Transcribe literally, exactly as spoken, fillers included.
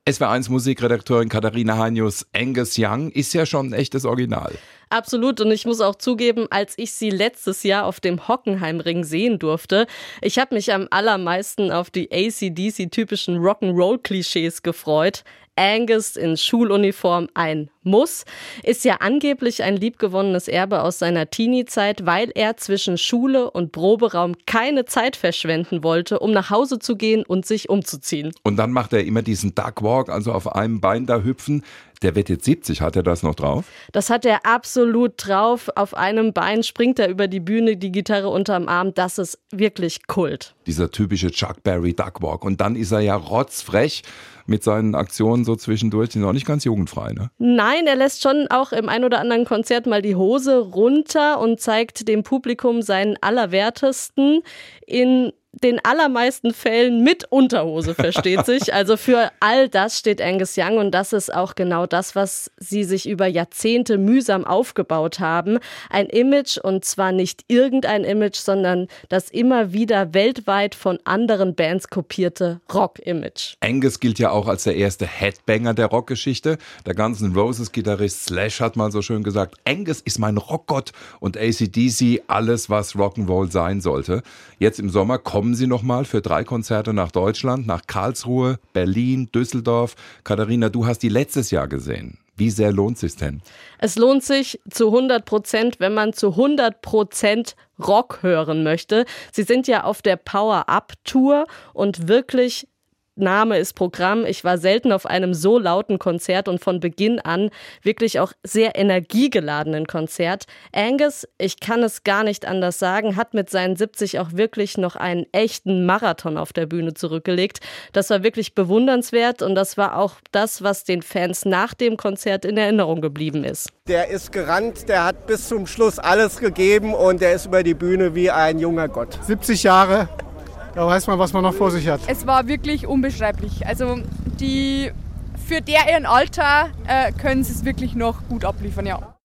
S W R eins Musikredakteurin Katharina Heinjus, Angus Young ist ja schon ein echtes Original. Absolut, und ich muss auch zugeben, als ich sie letztes Jahr auf dem Hockenheimring sehen durfte, ich habe mich am allermeisten auf die A C D C-typischen Rock'n'Roll-Klischees gefreut. Angus in Schuluniform ein Muss, ist ja angeblich ein liebgewonnenes Erbe aus seiner Teenie-Zeit, weil er zwischen Schule und Proberaum keine Zeit verschwenden wollte, um nach Hause zu gehen und sich umzuziehen. Und dann macht er immer diesen Duckwalk, also auf einem Bein da hüpfen. Der wird jetzt siebzig, hat er das noch drauf? Das hat er absolut drauf. Auf einem Bein springt er über die Bühne, die Gitarre unterm Arm. Das ist wirklich Kult. Dieser typische Chuck Berry Duckwalk. Und dann ist er ja rotzfrech mit seinen Aktionen so zwischendurch. Die sind auch nicht ganz jugendfrei, ne? Nein, er lässt schon auch im ein oder anderen Konzert mal die Hose runter und zeigt dem Publikum seinen Allerwertesten in den allermeisten Fällen mit Unterhose, versteht sich. Also für all das steht Angus Young, und das ist auch genau das, was sie sich über Jahrzehnte mühsam aufgebaut haben. Ein Image, und zwar nicht irgendein Image, sondern das immer wieder weltweit von anderen Bands kopierte Rock-Image. Angus gilt ja auch als der erste Headbanger der Rockgeschichte. Der Guns N' Roses-Gitarrist Slash hat mal so schön gesagt, Angus ist mein Rockgott und A C D C alles, was Rock'n'Roll sein sollte. Jetzt im Sommer kommen Kommen Sie nochmal für drei Konzerte nach Deutschland, nach Karlsruhe, Berlin, Düsseldorf. Katharina, du hast die letztes Jahr gesehen. Wie sehr lohnt es sich denn? Es lohnt sich zu hundert Prozent, wenn man zu hundert Prozent Rock hören möchte. Sie sind ja auf der Power-Up-Tour und wirklich... Name ist Programm. Ich war selten auf einem so lauten Konzert und von Beginn an wirklich auch sehr energiegeladenen Konzert. Angus, ich kann es gar nicht anders sagen, hat mit seinen siebzig auch wirklich noch einen echten Marathon auf der Bühne zurückgelegt. Das war wirklich bewundernswert, und das war auch das, was den Fans nach dem Konzert in Erinnerung geblieben ist. Der ist gerannt, der hat bis zum Schluss alles gegeben und der ist über die Bühne wie ein junger Gott. siebzig Jahre. Da weiß man, was man noch vor sich hat. Es war wirklich unbeschreiblich. Also die für der ihren Alter äh, können sie es wirklich noch gut abliefern, ja.